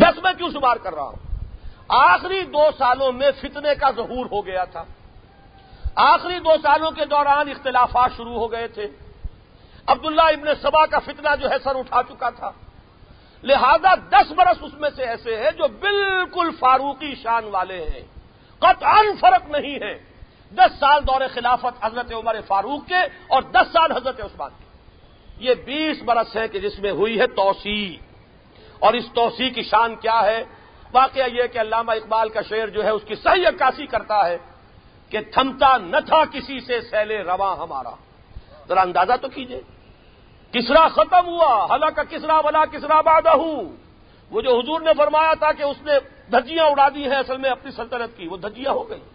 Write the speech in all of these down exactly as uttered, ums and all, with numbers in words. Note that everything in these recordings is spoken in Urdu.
دس میں کیوں شمار کر رہا ہوں؟ آخری دو سالوں میں فتنے کا ظہور ہو گیا تھا، آخری دو سالوں کے دوران اختلافات شروع ہو گئے تھے، عبداللہ ابن سبا کا فتنہ جو ہے سر اٹھا چکا تھا، لہذا دس برس اس میں سے ایسے ہیں جو بالکل فاروقی شان والے ہیں، قطعاً فرق نہیں ہے دس سال دور خلافت حضرت عمر فاروق کے اور دس سال حضرت عثمان کے، یہ بیس برس ہے کہ جس میں ہوئی ہے توسیع، اور اس توسیع کی شان کیا ہے؟ واقعہ یہ کہ علامہ اقبال کا شعر جو ہے اس کی صحیح عکاسی کرتا ہے کہ تھمتا نہ تھا کسی سے سیل رواں ہمارا، ذرا اندازہ تو کیجئے، کسرا ختم ہوا، ہلاکا کسرا ولا کسرا بعدہ، وہ جو حضور نے فرمایا تھا کہ اس نے دھجیاں اڑا دی ہیں اصل میں اپنی سلطنت کی، وہ دھجیاں ہو گئی،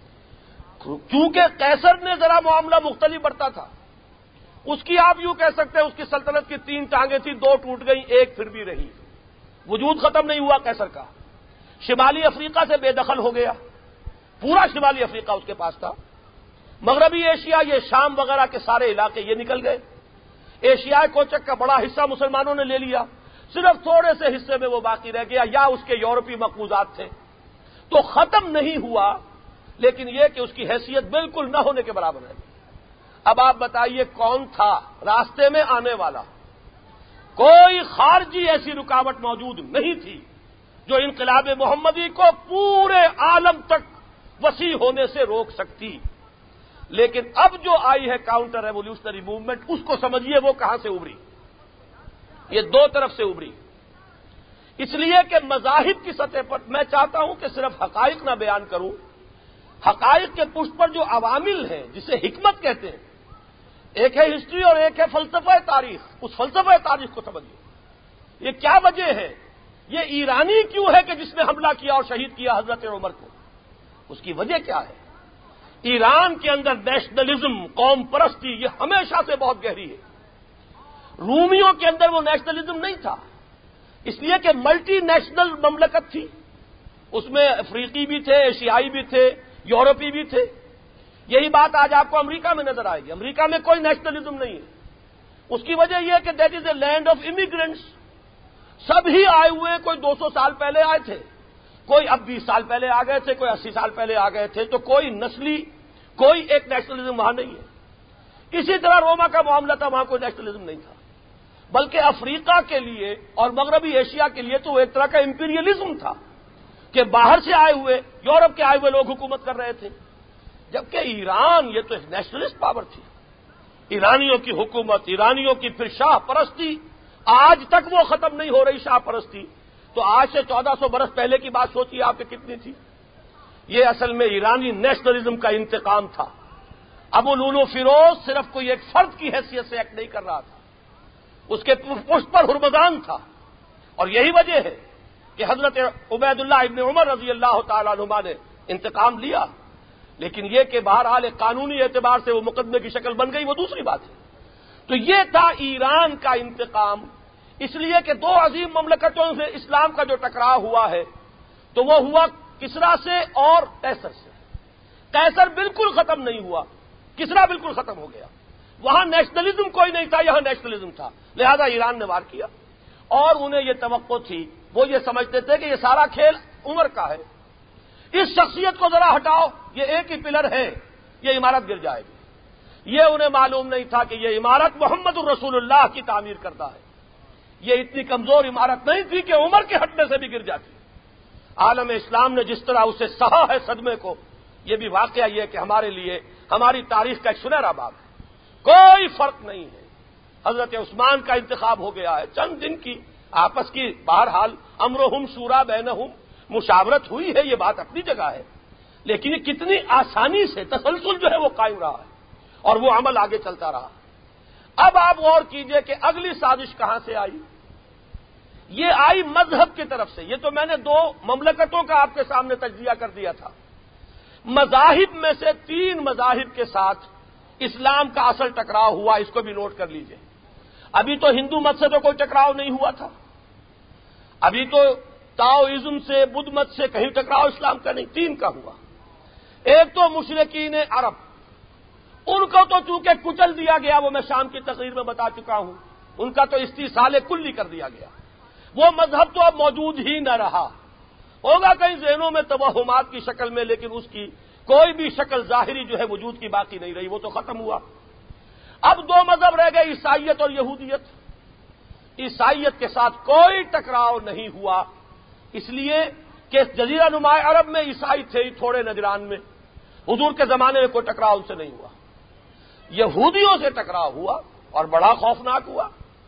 کیونکہ قیصر نے ذرا معاملہ مختلف برتا تھا، اس کی آپ یوں کہہ سکتے ہیں اس کی سلطنت کی تین ٹانگیں تھیں، دو ٹوٹ گئیں، ایک پھر بھی رہی، وجود ختم نہیں ہوا قیصر کا، شمالی افریقہ سے بے دخل ہو گیا، پورا شمالی افریقہ اس کے پاس تھا، مغربی ایشیا یہ شام وغیرہ کے سارے علاقے یہ نکل گئے، ایشیائی کوچک کا بڑا حصہ مسلمانوں نے لے لیا، صرف تھوڑے سے حصے میں وہ باقی رہ گیا یا اس کے یورپی مقبوضات تھے، تو ختم نہیں ہوا، لیکن یہ کہ اس کی حیثیت بالکل نہ ہونے کے برابر ہے۔ اب آپ بتائیے کون تھا راستے میں آنے والا؟ کوئی خارجی ایسی رکاوٹ موجود نہیں تھی جو انقلاب محمدی کو پورے عالم تک وسیع ہونے سے روک سکتی، لیکن اب جو آئی ہے کاؤنٹر ریولیوشنری موومنٹ، اس کو سمجھیے وہ کہاں سے ابری، یہ دو طرف سے ابری، اس لیے کہ مذاہب کی سطح پر میں چاہتا ہوں کہ صرف حقائق نہ بیان کروں، حقائق کے پشت پر جو عوامل ہیں جسے حکمت کہتے ہیں، ایک ہے ہسٹری اور ایک ہے فلسفہ تاریخ، اس فلسفہ تاریخ کو سمجھیے، یہ کیا وجہ ہے، یہ ایرانی کیوں ہے کہ جس نے حملہ کیا اور شہید کیا حضرت عمر کو، اس کی وجہ کیا ہے؟ ایران کے اندر نیشنلزم، قوم پرستی یہ ہمیشہ سے بہت گہری ہے، رومیوں کے اندر وہ نیشنلزم نہیں تھا، اس لیے کہ ملٹی نیشنل مملکت تھی، اس میں افریقی بھی تھے، ایشیائی بھی تھے، یورپی بھی تھے، یہی بات آج آپ کو امریکہ میں نظر آئے گی، امریکہ میں کوئی نیشنلزم نہیں ہے، اس کی وجہ یہ ہے کہ that is a land of immigrants, سبھی آئے ہوئے، کوئی دو سو سال پہلے آئے تھے، کوئی اب بیس سال پہلے آ گئے تھے، کوئی اسی سال پہلے آ گئے تھے، تو کوئی نسلی کوئی ایک نیشنلزم وہاں نہیں ہے، اسی طرح روما کا معاملہ تھا، وہاں کوئی نیشنلزم نہیں تھا، بلکہ افریقہ کے لیے اور مغربی ایشیا کے لیے تو ایک طرح کا امپیریلزم تھا کہ باہر سے آئے ہوئے، یورپ کے آئے ہوئے لوگ حکومت کر رہے تھے، جبکہ ایران یہ تو ایک نیشنلسٹ پاور تھی، ایرانیوں کی حکومت، ایرانیوں کی پھر شاہ پرستی، آج تک وہ ختم نہیں ہو رہی شاہ پرستی، تو آج سے چودہ سو برس پہلے کی بات سوچیے آپ کہ کتنی تھی، یہ اصل میں ایرانی نیشنلزم کا انتقام تھا۔ ابو لولو فیروز صرف کوئی ایک فرد کی حیثیت سے ایکٹ نہیں کر رہا تھا، اس کے پشت پر ہرمزان تھا، اور یہی وجہ ہے کہ حضرت عبید اللہ ابن عمر رضی اللہ تعالیٰ عنہما نے انتقام لیا، لیکن یہ کہ بہرحال ایک قانونی اعتبار سے وہ مقدمے کی شکل بن گئی، وہ دوسری بات ہے۔ تو یہ تھا ایران کا انتقام، اس لیے کہ دو عظیم مملکتوں سے اسلام کا جو ٹکراؤ ہوا ہے تو وہ ہوا کسرا سے اور قیصر سے، قیصر بالکل ختم نہیں ہوا، کسرا بالکل ختم ہو گیا، وہاں نیشنلزم کوئی نہیں تھا، یہاں نیشنلزم تھا، لہذا ایران نے وار کیا، اور انہیں یہ توقع تھی، وہ یہ سمجھتے تھے کہ یہ سارا کھیل عمر کا ہے، اس شخصیت کو ذرا ہٹاؤ، یہ ایک ہی پلر ہے، یہ عمارت گر جائے گی، یہ انہیں معلوم نہیں تھا کہ یہ عمارت محمد الرسول اللہ کی تعمیر کرتا ہے، یہ اتنی کمزور عمارت نہیں تھی کہ عمر کے ہٹنے سے بھی گر جاتی، عالم اسلام نے جس طرح اسے سہا ہے صدمے کو، یہ بھی واقعہ یہ کہ ہمارے لیے ہماری تاریخ کا ایک سنہرا باب ہے، کوئی فرق نہیں ہے، حضرت عثمان کا انتخاب ہو گیا ہے، چند دن کی آپس کی بہرحال امرہم شورا بینہم مشاورت ہوئی ہے، یہ بات اپنی جگہ ہے، لیکن یہ کتنی آسانی سے تسلسل جو ہے وہ قائم رہا ہے اور وہ عمل آگے چلتا رہا۔ اب آپ غور کیجئے کہ اگلی سازش کہاں سے آئی، یہ آئی مذہب کی طرف سے، یہ تو میں نے دو مملکتوں کا آپ کے سامنے تجزیہ کر دیا تھا، مذاہب میں سے تین مذاہب کے ساتھ اسلام کا اصل ٹکراؤ ہوا، اس کو بھی نوٹ کر لیجئے، ابھی تو ہندو مت سے تو کوئی ٹکراؤ نہیں ہوا تھا، ابھی تو تاؤزم سے بدھ مت سے کہیں ٹکراؤ اسلام کا نہیں، تین کا ہوا، ایک تو مشرکین عرب، ان کو تو چونکہ کچل دیا گیا، وہ میں شام کی تقریر میں بتا چکا ہوں، ان کا تو استیصال کلی کر دیا گیا، وہ مذہب تو اب موجود ہی نہ رہا، ہوگا کہیں ذہنوں میں توہمات کی شکل میں، لیکن اس کی کوئی بھی شکل ظاہری جو ہے وجود کی باقی نہیں رہی، وہ تو ختم ہوا۔ اب دو مذہب رہ گئے، عیسائیت اور یہودیت۔ عیسائیت کے ساتھ کوئی ٹکراؤ نہیں ہوا، اس لیے کہ جزیرہ نما عرب میں عیسائی تھے ہی تھوڑے نجران میں، حضور کے زمانے میں کوئی ٹکراؤ ان سے نہیں ہوا۔ یہودیوں سے ٹکراؤ ہوا اور بڑا خوفناک ہوا۔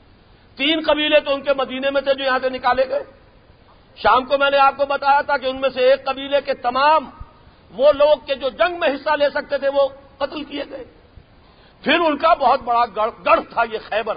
تین قبیلے تو ان کے مدینے میں تھے جو یہاں سے نکالے گئے۔ شام کو میں نے آپ کو بتایا تھا کہ ان میں سے ایک قبیلے کے تمام وہ لوگ کہ جو جنگ میں حصہ لے سکتے تھے وہ قتل کیے گئے۔ پھر ان کا بہت بڑا گڑھ تھا یہ خیبر،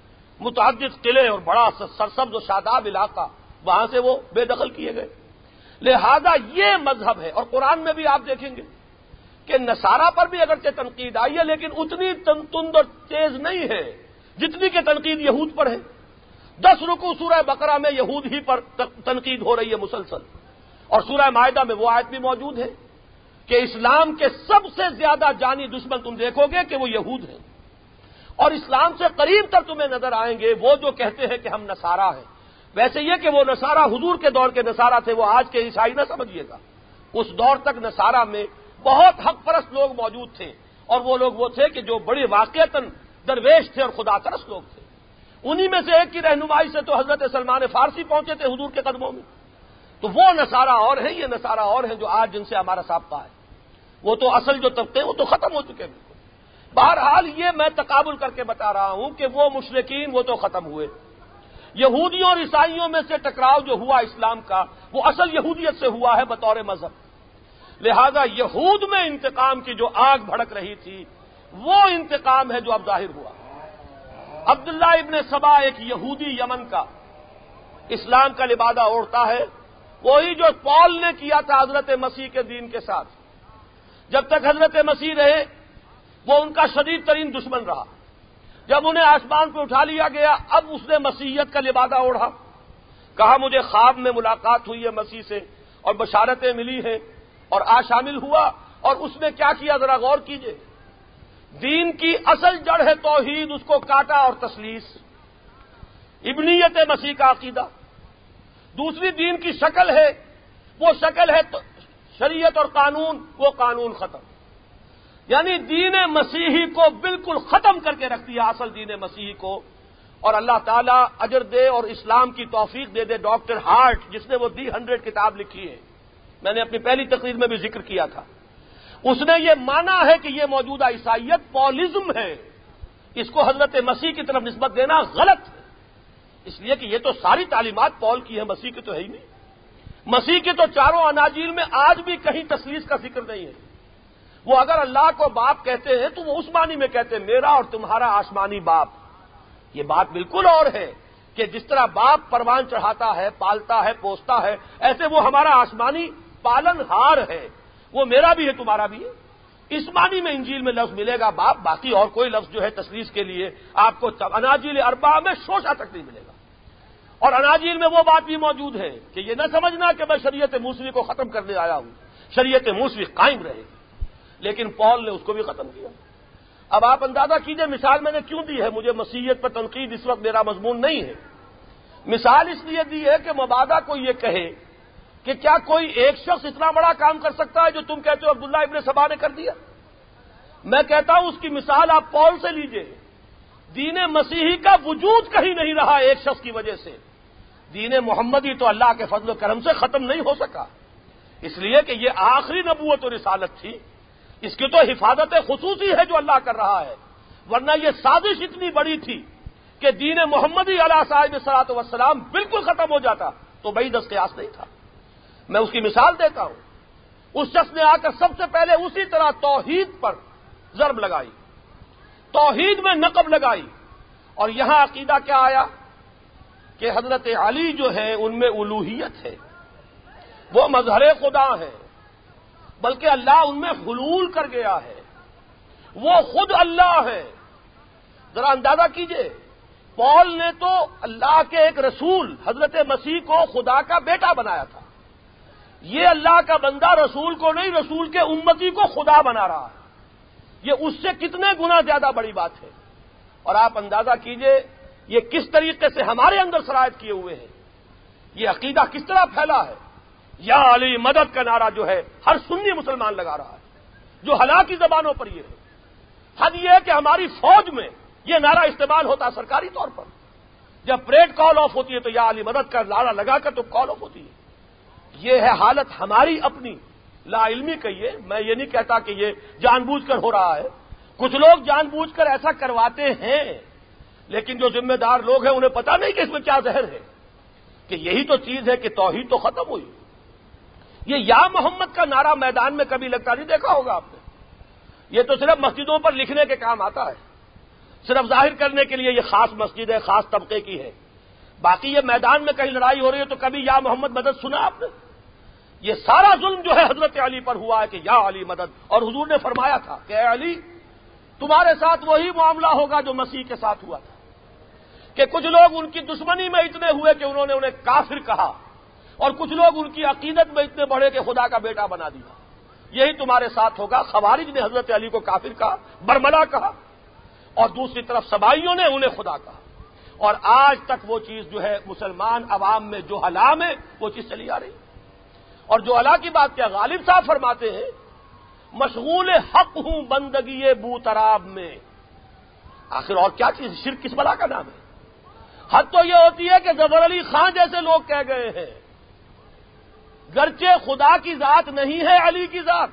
متعدد قلعے اور بڑا سرسبز و شاداب علاقہ، وہاں سے وہ بے دخل کیے گئے۔ لہذا یہ مذہب ہے، اور قرآن میں بھی آپ دیکھیں گے کہ نصارہ پر بھی اگرچہ تنقید آئی ہے لیکن اتنی تند اور تیز نہیں ہے جتنی کہ تنقید یہود پر ہے۔ دس رکوع سورہ بقرہ میں یہود ہی پر تنقید ہو رہی ہے مسلسل، اور سورہ مائدہ میں وہ آیت بھی موجود ہے کہ اسلام کے سب سے زیادہ جانی دشمن تم دیکھو گے کہ وہ یہود ہیں، اور اسلام سے قریب تر تمہیں نظر آئیں گے وہ جو کہتے ہیں کہ ہم نصارہ ہیں۔ ویسے یہ کہ وہ نصارہ حضور کے دور کے نصارہ تھے، وہ آج کے عیسائی نہ سمجھیے گا، اس دور تک نصارہ میں بہت حق پرست لوگ موجود تھے، اور وہ لوگ وہ تھے کہ جو بڑے واقعتاً درویش تھے اور خدا پرست لوگ تھے۔ انہی میں سے ایک کی رہنمائی سے تو حضرت سلمان فارسی پہنچے تھے حضور کے قدموں میں۔ تو وہ نصارہ اور ہیں، یہ نصارہ اور ہیں جو آج جن سے ہمارا سابقہ ہے، وہ تو اصل جو طبقے وہ تو ختم ہو چکے ہیں۔ بہرحال یہ میں تقابل کر کے بتا رہا ہوں کہ وہ مشرکین وہ تو ختم ہوئے، یہودیوں اور عیسائیوں میں سے ٹکراؤ جو ہوا اسلام کا وہ اصل یہودیت سے ہوا ہے بطور مذہب۔ لہذا یہود میں انتقام کی جو آگ بھڑک رہی تھی وہ انتقام ہے جو اب ظاہر ہوا۔ عبداللہ ابن سبا ایک یہودی یمن کا اسلام کا لبادہ اوڑھتا ہے، وہی جو پال نے کیا تھا حضرت مسیح کے دین کے ساتھ۔ جب تک حضرت مسیح رہے وہ ان کا شدید ترین دشمن رہا۔ جب انہیں آسمان پہ اٹھا لیا گیا اب اس نے مسیحیت کا لبادہ اوڑھا، کہا مجھے خواب میں ملاقات ہوئی ہے مسیح سے اور بشارتیں ملی ہیں، اور آ شامل ہوا، اور اس نے کیا کیا ذرا غور کیجئے۔ دین کی اصل جڑ ہے توحید، اس کو کاٹا اور تسلیس، ابنیت مسیح کا عقیدہ۔ دوسری دین کی شکل ہے، وہ شکل ہے شریعت اور قانون، وہ قانون ختم، یعنی دین مسیحی کو بالکل ختم کر کے رکھ دیا اصل دین مسیحی کو۔ اور اللہ تعالیٰ اجر دے اور اسلام کی توفیق دے دے ڈاکٹر ہارٹ جس نے وہ دی ہنڈریڈ کتاب لکھی ہے، میں نے اپنی پہلی تقریر میں بھی ذکر کیا تھا، اس نے یہ مانا ہے کہ یہ موجودہ عیسائیت پولزم ہے، اس کو حضرت مسیح کی طرف نسبت دینا غلط ہے، اس لیے کہ یہ تو ساری تعلیمات پول کی ہے، مسیح کی تو ہے ہی نہیں۔ مسیح کے تو چاروں اناجیل میں آج بھی کہیں تثلیث کا ذکر نہیں ہے۔ وہ اگر اللہ کو باپ کہتے ہیں تو وہ اس معنی میں کہتے ہیں میرا اور تمہارا آسمانی باپ۔ یہ بات بالکل اور ہے کہ جس طرح باپ پروان چڑھاتا ہے، پالتا ہے، پوستا ہے، ایسے وہ ہمارا آسمانی پالن ہار ہے، وہ میرا بھی ہے تمہارا بھی ہے۔ اس معنی میں انجیل میں لفظ ملے گا باپ، باقی اور کوئی لفظ جو ہے تثلیث کے لیے آپ کو اناجیل اربعہ میں شوشہ تک نہیں ملے گا۔ اور اناجیل میں وہ بات بھی موجود ہے کہ یہ نہ سمجھنا کہ میں شریعت موسوی کو ختم کرنے آیا ہوں، شریعت موسوی قائم رہے گی، لیکن پول نے اس کو بھی ختم کیا۔ اب آپ اندازہ کیجئے مثال میں نے کیوں دی ہے، مجھے مسیحیت پر تنقید اس وقت میرا مضمون نہیں ہے، مثال اس لیے دی ہے کہ مبادہ کو یہ کہے کہ کیا کوئی ایک شخص اتنا بڑا کام کر سکتا ہے جو تم کہتے ہو عبداللہ ابن سبا نے کر دیا؟ میں کہتا ہوں اس کی مثال آپ پول سے لیجئے۔ دین مسیحی کا وجود کہیں نہیں رہا ایک شخص کی وجہ سے، دین محمدی تو اللہ کے فضل و کرم سے ختم نہیں ہو سکا، اس لیے کہ یہ آخری نبوت و رسالت تھی، اس کی تو حفاظت خصوصی ہے جو اللہ کر رہا ہے، ورنہ یہ سازش اتنی بڑی تھی کہ دین محمدی علیہ صاحب صلاۃ والسلام بالکل ختم ہو جاتا تو بھائی دس قیاس نہیں تھا۔ میں اس کی مثال دیتا ہوں، اس شخص نے آ کر سب سے پہلے اسی طرح توحید پر ضرب لگائی، توحید میں نقب لگائی، اور یہاں عقیدہ کیا آیا کہ حضرت علی جو ہے ان میں الوہیت ہے، وہ مظہر خدا ہے، بلکہ اللہ ان میں حلول کر گیا ہے، وہ خود اللہ ہے۔ ذرا اندازہ کیجئے، پول نے تو اللہ کے ایک رسول حضرت مسیح کو خدا کا بیٹا بنایا تھا، یہ اللہ کا بندہ رسول کو نہیں رسول کے امتی کو خدا بنا رہا ہے، یہ اس سے کتنے گنا زیادہ بڑی بات ہے۔ اور آپ اندازہ کیجئے یہ کس طریقے سے ہمارے اندر شرائط کیے ہوئے ہیں یہ عقیدہ کس طرح پھیلا ہے؟ یا علی مدد کا نعرہ جو ہے ہر سنی مسلمان لگا رہا ہے، جو ہلاکی زبانوں پر یہ ہے۔ حد یہ ہے کہ ہماری فوج میں یہ نعرہ استعمال ہوتا ہے سرکاری طور پر، جب پریڈ کال آف ہوتی ہے تو یا علی مدد کا نعرہ لگا کر تو کال آف ہوتی ہے۔ یہ ہے حالت ہماری اپنی لا علمی کہیے، میں یہ نہیں کہتا کہ یہ جان بوجھ کر ہو رہا ہے، کچھ لوگ جان بوجھ کر ایسا کرواتے ہیں، لیکن جو ذمہ دار لوگ ہیں انہیں پتہ نہیں کہ اس میں کیا زہر ہے، کہ یہی تو چیز ہے کہ توحید تو ختم ہوئی۔ یہ یا محمد کا نعرہ میدان میں کبھی لگتا نہیں دیکھا ہوگا آپ نے، یہ تو صرف مسجدوں پر لکھنے کے کام آتا ہے، صرف ظاہر کرنے کے لیے یہ خاص مسجد ہے، خاص طبقے کی ہے، باقی یہ میدان میں کہیں لڑائی ہو رہی ہے تو کبھی یا محمد مدد سنا آپ نے؟ یہ سارا ظلم جو ہے حضرت علی پر ہوا ہے کہ یا علی مدد، اور حضور نے فرمایا تھا کہ اے علی تمہارے ساتھ وہی معاملہ ہوگا جو مسیح کے ساتھ ہوا تھا، کہ کچھ لوگ ان کی دشمنی میں اتنے ہوئے کہ انہوں نے انہیں کافر کہا، اور کچھ لوگ ان کی عقیدت میں اتنے بڑھے کہ خدا کا بیٹا بنا دیا، یہی تمہارے ساتھ ہوگا۔ خوارج نے حضرت علی کو کافر کہا، برملا کہا، اور دوسری طرف سبائیوں نے انہیں خدا کہا، اور آج تک وہ چیز جو ہے مسلمان عوام میں جو ہلا میں وہ چیز چلی آ رہی ہے۔ اور جو اللہ کی بات کیا غالب صاحب فرماتے ہیں، مشغول حق ہوں بندگی بوتراب میں، آخر اور کیا چیز، شرک کس بلا کا نام ہے؟ حد تو یہ ہوتی ہے کہ ظفر علی خان جیسے لوگ کہہ گئے ہیں گرچہ خدا کی ذات نہیں ہے علی کی ذات،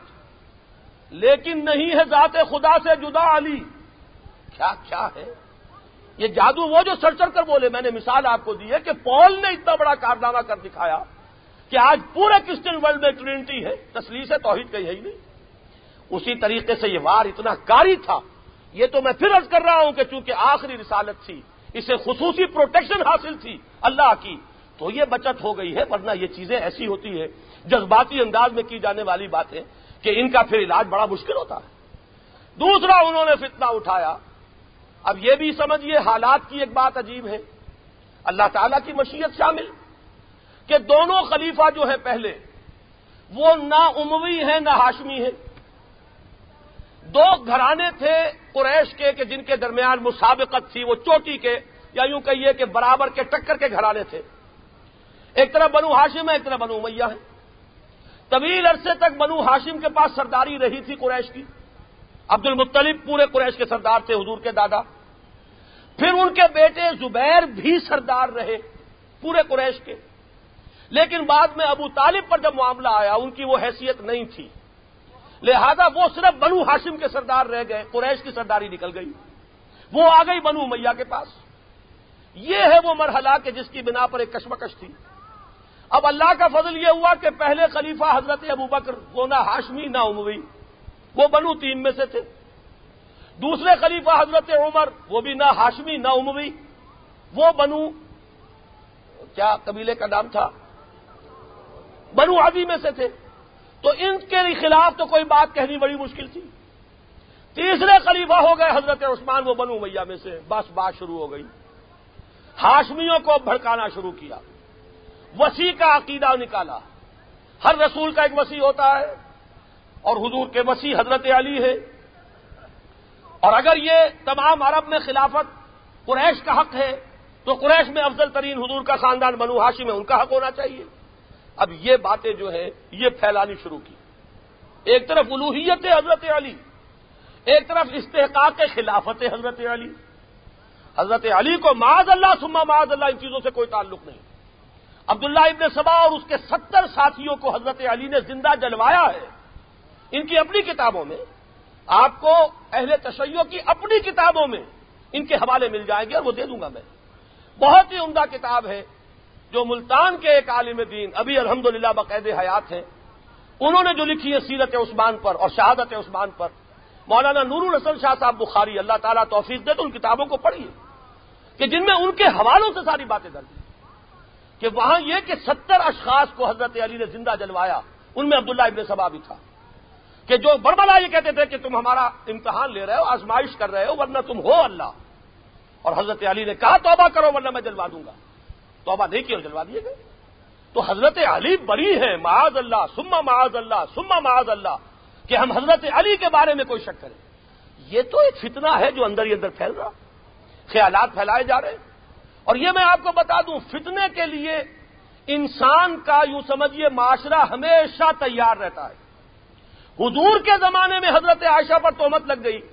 لیکن نہیں ہے ذات خدا سے جدا علی۔ کیا کیا ہے یہ جادو؟ وہ جو سر چڑھ کر بولے، میں نے مثال آپ کو دی ہے کہ پول نے اتنا بڑا کارنامہ کر دکھایا کہ آج پورے کرسچن ورلڈ میں ٹرینٹی ہے، تسلیث ہے، توحید کہیں ہے ہی نہیں۔ اسی طریقے سے یہ وار اتنا کاری تھا، یہ تو میں پھر عرض کر رہا ہوں کہ چونکہ آخری رسالت تھی، اسے خصوصی پروٹیکشن حاصل تھی اللہ کی، تو یہ بچت ہو گئی ہے، ورنہ یہ چیزیں ایسی ہوتی ہیں جذباتی انداز میں کی جانے والی باتیں کہ ان کا پھر علاج بڑا مشکل ہوتا ہے۔ دوسرا انہوں نے فتنہ اٹھایا، اب یہ بھی سمجھیے حالات کی ایک بات عجیب ہے، اللہ تعالیٰ کی مشیت شامل کہ دونوں خلیفہ جو ہے پہلے وہ نہ اموی ہیں نہ ہاشمی ہیں، دو گھرانے تھے قریش کے کہ جن کے درمیان مسابقت تھی، وہ چوٹی کے یا یوں کہیے کہ برابر کے ٹکر کے گھرانے تھے، ایک طرف بنو ہاشم ہے، ایک طرف بنو امیہ ہے۔ طویل عرصے تک بنو ہاشم کے پاس سرداری رہی تھی قریش کی، عبد المطلب پورے قریش کے سردار تھے، حضور کے دادا، پھر ان کے بیٹے زبیر بھی سردار رہے پورے قریش کے، لیکن بعد میں ابو طالب پر جب معاملہ آیا ان کی وہ حیثیت نہیں تھی، لہذا وہ صرف بنو ہاشم کے سردار رہ گئے، قریش کی سرداری نکل گئی، وہ آ گئی بنو امیہ کے پاس۔ یہ ہے وہ مرحلہ کہ جس کی بنا پر ایک کشمکش تھی۔ اب اللہ کا فضل یہ ہوا کہ پہلے خلیفہ حضرت ابو بکر وہ نہ ہاشمی نہ اموی، وہ بنو تیم میں سے تھے، دوسرے خلیفہ حضرت عمر وہ بھی نہ ہاشمی نہ اموی، وہ بنو کیا قبیلے کا نام تھا، بنو عدی میں سے تھے، تو ان کے خلاف تو کوئی بات کہنی بڑی مشکل تھی۔ تیسرے خلیفہ ہو گئے حضرت عثمان، وہ بنو امیہ میں سے، بس بات شروع ہو گئی، ہاشمیوں کو بھڑکانا شروع کیا، وسیع کا عقیدہ نکالا، ہر رسول کا ایک وسیع ہوتا ہے اور حضور کے وسیع حضرت علی ہے، اور اگر یہ تمام عرب میں خلافت قریش کا حق ہے تو قریش میں افضل ترین حضور کا خاندان بنو ہاشم ہے، ان کا حق ہونا چاہیے۔ اب یہ باتیں جو ہیں یہ پھیلانی شروع کی، ایک طرف الوہیت حضرت علی، ایک طرف استحقاق خلافت حضرت علی۔ حضرت علی کو معاذ اللہ ثم معاذ اللہ ان چیزوں سے کوئی تعلق نہیں۔ عبداللہ ابن سبا اور اس کے ستر ساتھیوں کو حضرت علی نے زندہ جلوایا ہے، ان کی اپنی کتابوں میں، آپ کو اہل تشیع کی اپنی کتابوں میں ان کے حوالے مل جائیں گے اور وہ دے دوں گا میں۔ بہت ہی عمدہ کتاب ہے جو ملتان کے ایک عالم دین ابھی الحمدللہ بقید حیات ہیں، انہوں نے جو لکھی ہے سیرت عثمان پر اور شہادت عثمان پر، مولانا نور الحسن شاہ صاحب بخاری، اللہ تعالیٰ توفیق دے تو ان کتابوں کو پڑھیے کہ جن میں ان کے حوالوں سے ساری باتیں درج ہیں، کہ وہاں یہ کہ ستر اشخاص کو حضرت علی نے زندہ جلوایا، ان میں عبداللہ ابن سبا بھی تھا، کہ جو بربلا یہ کہتے تھے کہ تم ہمارا امتحان لے رہے ہو، آزمائش کر رہے ہو، ورنہ تم ہو اللہ، اور حضرت علی نے کہا توبہ کرو ورنہ میں جلوا دوں گا، توبہ نہیں کی اور جلوا دیے گئے۔ تو حضرت علی بری ہیں، معاذ اللہ ثم معاذ اللہ ثم معاذ اللہ، کہ ہم حضرت علی کے بارے میں کوئی شک کریں، یہ تو ایک فتنہ ہے جو اندر ہی اندر پھیل رہا، خیالات پھیلائے جا رہے ہیں۔ اور یہ میں آپ کو بتا دوں، فتنے کے لیے انسان کا یوں سمجھیے معاشرہ ہمیشہ تیار رہتا ہے. حضور کے زمانے میں حضرت عائشہ پر تہمت لگ گئی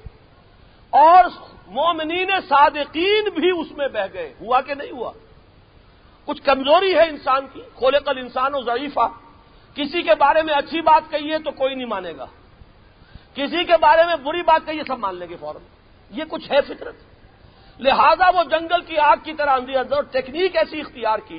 اور مومنین صادقین بھی اس میں بہہ گئے. ہوا کہ نہیں ہوا؟ کچھ کمزوری ہے انسان کی. خلق الانسان ضعیفا. کسی کے بارے میں اچھی بات کہیے تو کوئی نہیں مانے گا, کسی کے بارے میں بری بات کہیے سب مان لیں گے فوراً. یہ کچھ ہے فطرت. لہذا وہ جنگل کی آگ کی طرح اندھی اندر ٹیکنیک ایسی اختیار کی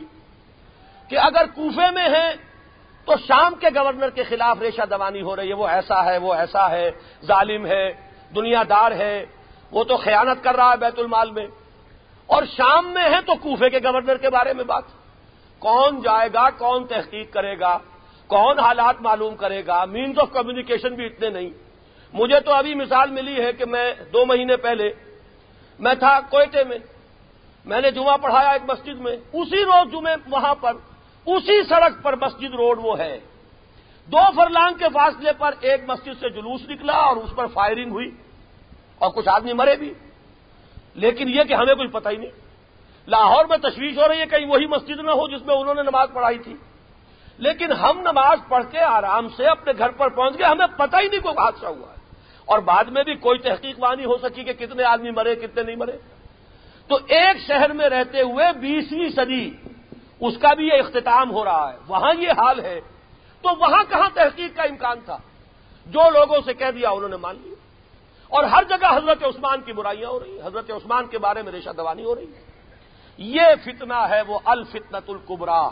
کہ اگر کوفے میں ہیں تو شام کے گورنر کے خلاف ریشہ دوانی ہو رہی ہے, وہ ایسا ہے, وہ ایسا ہے, ظالم ہے, دنیا دار ہے, وہ تو خیانت کر رہا ہے بیت المال میں. اور شام میں ہے تو کوفے کے گورنر کے بارے میں بات. کون جائے گا, کون تحقیق کرے گا, کون حالات معلوم کرے گا؟ مینز آف کمیونیکیشن بھی اتنے نہیں. مجھے تو ابھی مثال ملی ہے کہ میں دو مہینے پہلے میں تھا کوئٹے میں, میں نے جمعہ پڑھایا ایک مسجد میں. اسی روز جمعے وہاں پر اسی سڑک پر مسجد روڈ وہ ہے, دو فرلانگ کے فاصلے پر ایک مسجد سے جلوس نکلا اور اس پر فائرنگ ہوئی اور کچھ آدمی مرے بھی. لیکن یہ کہ ہمیں کچھ پتہ ہی نہیں. لاہور میں تشویش ہو رہی ہے کہیں وہی مسجد نہ ہو جس میں انہوں نے نماز پڑھائی تھی. لیکن ہم نماز پڑھ کے آرام سے اپنے گھر پر پہنچ گئے, ہمیں پتہ ہی نہیں کوئی حادثہ ہوا ہے. اور بعد میں بھی کوئی تحقیق وہاں نہیں ہو سکی کہ کتنے آدمی مرے کتنے نہیں مرے. تو ایک شہر میں رہتے ہوئے بیسویں صدی اس کا بھی یہ اختتام ہو رہا ہے, وہاں یہ حال ہے. تو وہاں کہاں تحقیق کا امکان تھا؟ جو لوگوں سے کہہ دیا انہوں نے مان لیا. اور ہر جگہ حضرت عثمان کی برائیاں ہو رہی ہیں, حضرت عثمان کے بارے میں ریشہ دوانی ہو رہی ہے. یہ فتنہ ہے وہ الفتنۃ الکبریٰ.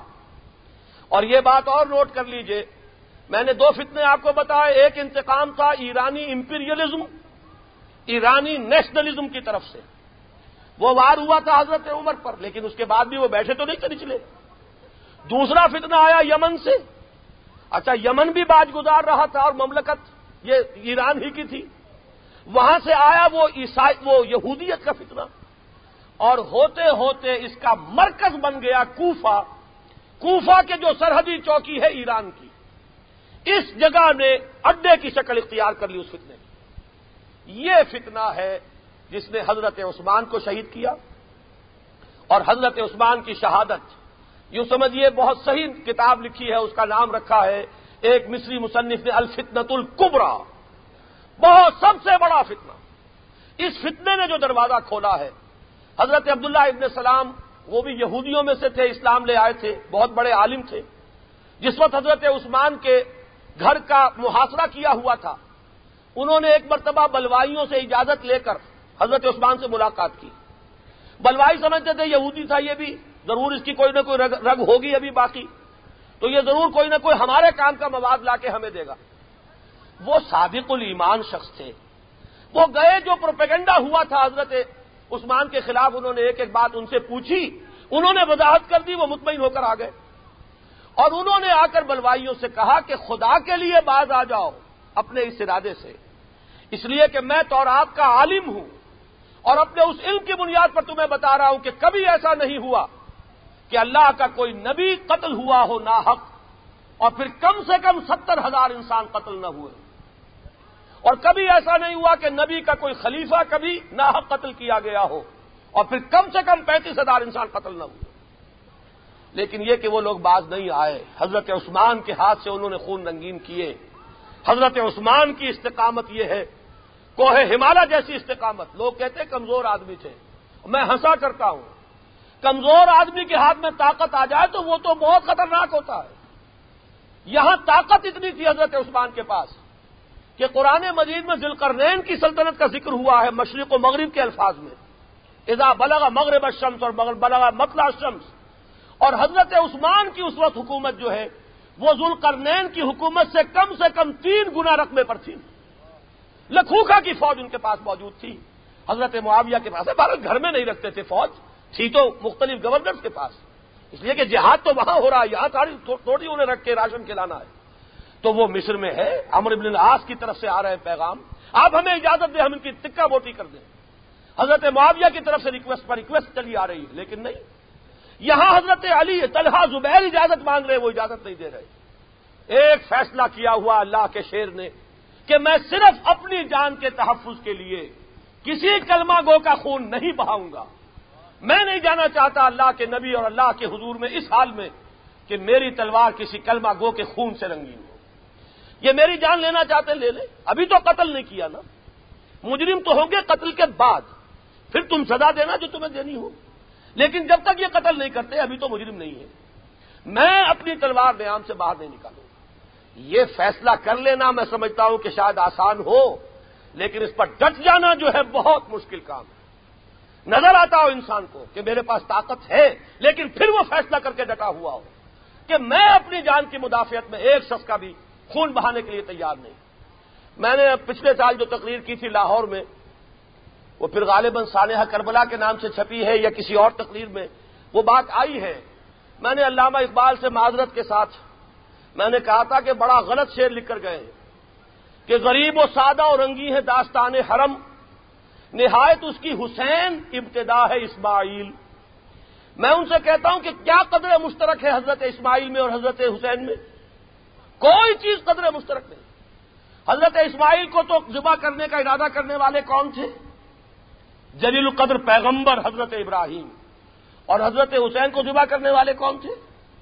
اور یہ بات اور نوٹ کر لیجئے, میں نے دو فتنے آپ کو بتائے. ایک انتقام تھا ایرانی امپیریلزم, ایرانی نیشنلزم کی طرف سے, وہ وار ہوا تھا حضرت عمر پر, لیکن اس کے بعد بھی وہ بیٹھے تو نہیں تھے نچلے. دوسرا فتنہ آیا یمن سے. اچھا یمن بھی باج گزار رہا تھا اور مملکت یہ ایران ہی کی تھی. وہاں سے آیا وہ عیسائی وہ یہودیت کا فتنہ, اور ہوتے ہوتے اس کا مرکز بن گیا کوفہ. کوفہ کے جو سرحدی چوکی ہے ایران کی, اس جگہ نے اڈے کی شکل اختیار کر لی اس فتنے کی. یہ فتنہ ہے جس نے حضرت عثمان کو شہید کیا. اور حضرت عثمان کی شہادت یوں سمجھیے بہت صحیح کتاب لکھی ہے, اس کا نام رکھا ہے ایک مصری مصنف نے الفتنۃ الکبریٰ, بہت سب سے بڑا فتنہ. اس فتنے نے جو دروازہ کھولا ہے, حضرت عبداللہ ابن سلام وہ بھی یہودیوں میں سے تھے, اسلام لے آئے تھے, بہت بڑے عالم تھے. جس وقت حضرت عثمان کے گھر کا محاصرہ کیا ہوا تھا, انہوں نے ایک مرتبہ بلوائیوں سے اجازت لے کر حضرت عثمان سے ملاقات کی. بلوائی سمجھتے تھے یہودی تھا یہ بھی, ضرور اس کی کوئی نہ کوئی رگ, رگ ہوگی ابھی باقی, تو یہ ضرور کوئی نہ کوئی ہمارے کام کا مواد لا کے ہمیں دے گا. وہ صادق الایمان شخص تھے. وہ گئے, جو پروپیگنڈا ہوا تھا حضرت عثمان کے خلاف, انہوں نے ایک ایک بات ان سے پوچھی, انہوں نے وضاحت کر دی, وہ مطمئن ہو کر آ گئے. اور انہوں نے آ کر بلوائیوں سے کہا کہ خدا کے لیے باز آ جاؤ اپنے اس ارادے سے, اس لیے کہ میں تورات کا عالم ہوں اور اپنے اس علم کی بنیاد پر تمہیں بتا رہا ہوں کہ کبھی ایسا نہیں ہوا کہ اللہ کا کوئی نبی قتل ہوا ہو ناحق, اور پھر کم سے کم ستر ہزار انسان قتل نہ ہوئے, اور کبھی ایسا نہیں ہوا کہ نبی کا کوئی خلیفہ کبھی ناحق قتل کیا گیا ہو اور پھر کم سے کم پینتیس ہزار انسان قتل نہ ہوئے. لیکن یہ کہ وہ لوگ باز نہیں آئے. حضرت عثمان کے ہاتھ سے انہوں نے خون رنگین کیے. حضرت عثمان کی استقامت یہ ہے, کوہ ہمالیہ جیسی استقامت. لوگ کہتے ہیں کمزور آدمی تھے, میں ہنسا کرتا ہوں. کمزور آدمی کے ہاتھ میں طاقت آ جائے تو وہ تو بہت خطرناک ہوتا ہے. یہاں طاقت اتنی تھی حضرت عثمان کے پاس کہ قرآن مجید میں ذی القرنین کی سلطنت کا ذکر ہوا ہے مشرق و مغرب کے الفاظ میں, اذا بلغ مغرب الشمس اور بلغ مطلع الشمس. اور حضرت عثمان کی اس وقت حکومت جو ہے وہ ذو القرنین کی حکومت سے کم سے کم تین گنا رقبے پر تھی. لکھوکھا کی فوج ان کے پاس موجود تھی, حضرت معاویہ کے پاس. بھارت گھر میں نہیں رکھتے تھے فوج, تھی تو مختلف گورنرز کے پاس, اس لیے کہ جہاد تو وہاں ہو رہا ہے, یہاں تھوڑی انہیں رکھ کے راشن کھلانا ہے. تو وہ مصر میں ہے, عمرو بن العاص کی طرف سے آ رہے ہیں پیغام, آپ ہمیں اجازت دیں ہم ان کی ٹکا بوٹی کر دیں. حضرت معاویہ کی طرف سے ریکویسٹ پر ریکویسٹ چلی آ رہی ہے, لیکن نہیں. یہاں حضرت علی, طلحہ, زبیر اجازت مانگ رہے, وہ اجازت نہیں دے رہے. ایک فیصلہ کیا ہوا اللہ کے شیر نے کہ میں صرف اپنی جان کے تحفظ کے لیے کسی کلمہ گو کا خون نہیں بہاؤں گا. میں نہیں جانا چاہتا اللہ کے نبی اور اللہ کے حضور میں اس حال میں کہ میری تلوار کسی کلمہ گو کے خون سے رنگین ہو. یہ میری جان لینا چاہتے لے لیں، ابھی تو قتل نہیں کیا نا. مجرم تو ہوں گے قتل کے بعد، پھر تم سزا دینا جو تمہیں دینی ہو، لیکن جب تک یہ قتل نہیں کرتے ابھی تو مجرم نہیں ہے. میں اپنی تلوار نیام سے باہر نہیں نکالوں گا. یہ فیصلہ کر لینا میں سمجھتا ہوں کہ شاید آسان ہو، لیکن اس پر ڈٹ جانا جو ہے بہت مشکل کام ہے. نظر آتا ہو انسان کو کہ میرے پاس طاقت ہے، لیکن پھر وہ فیصلہ کر کے ڈٹا ہوا ہو کہ میں اپنی جان کی مدافعت میں ایک شخص کا بھی خون بہانے کے لیے تیار نہیں. میں نے پچھلے سال جو تقریر کی تھی لاہور میں، وہ پھر غالباً سانحہ کربلا کے نام سے چھپی ہے یا کسی اور تقریر میں وہ بات آئی ہے. میں نے علامہ اقبال سے معذرت کے ساتھ میں نے کہا تھا کہ بڑا غلط شعر لکھ کر گئے کہ غریب و سادہ اور رنگی ہے داستان حرم، نہایت اس کی حسین ابتدا ہے اسماعیل. میں ان سے کہتا ہوں کہ کیا قدر مشترک ہے حضرت اسماعیل میں اور حضرت حسین میں؟ کوئی چیز قدر مشترک نہیں. حضرت اسماعیل کو تو ذبح کرنے کا ارادہ کرنے والے کون تھے؟ جلیل القدر پیغمبر حضرت ابراہیم. اور حضرت حسین کو ذبح کرنے والے کون تھے؟